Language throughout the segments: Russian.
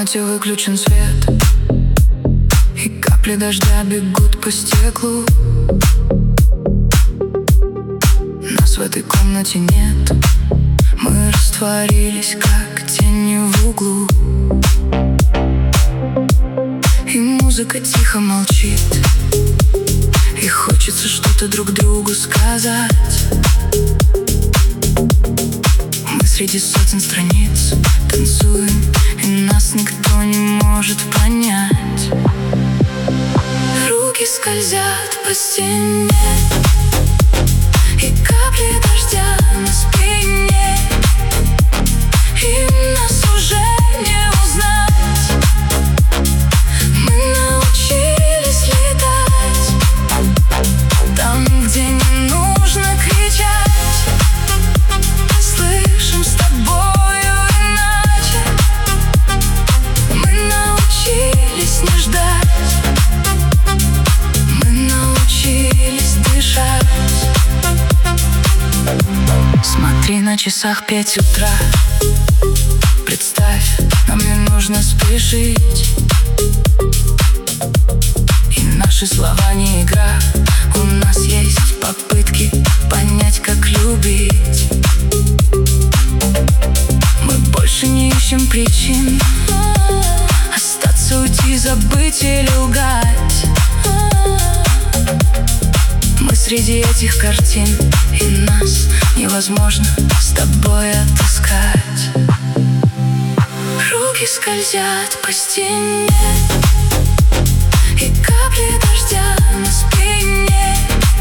комнате выключен свет, и капли дождя бегут по стеклу. Нас в этой комнате нет, мы растворились, как тени в углу. И музыка тихо молчит, и хочется что-то друг другу сказать. Мы среди сотен страниц танцуем, и нас никто не может понять. Руки скользят по стене, и капли дождя на спине, и нас уже не узнать. Мы научились летать там, где не нужно кричать. Слышим с тобою иначе. Мы научились не ждать, мы научились дышать. Смотри, на часах 5 утра. Представь, нам не нужно спешить, и наши слова не игра. У нас есть попытки понять, как любить. Мы больше не ищем причин остаться, уйти, забыть или лгать. Мы среди этих картин, и нас невозможно с тобой отыскать. Руки скользят по стене, и капли дождя на спине,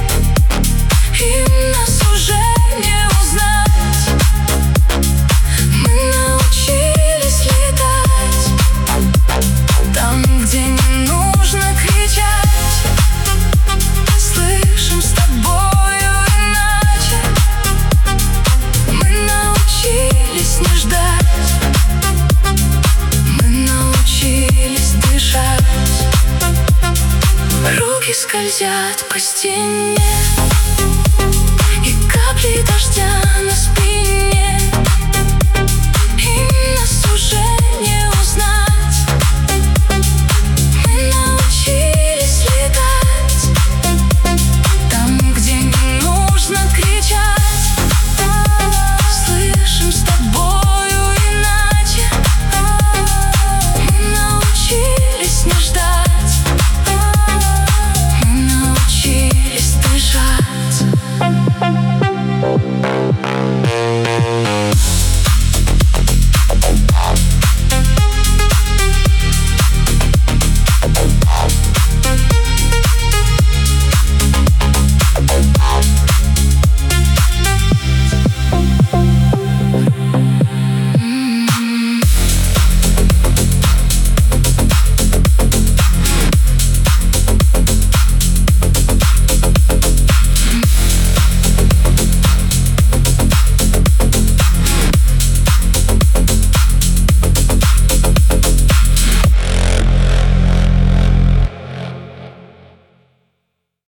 и нас уже не узнать. Мы научились летать там, где не нужно кричать. Слышим с тобою иначе. Мы научились не ждать, мы научились дышать. Руки скользят по стене.